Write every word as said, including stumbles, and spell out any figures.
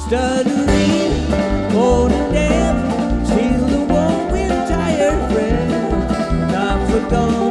stuttering, more than death, still the warm wind tired friend, not forgone.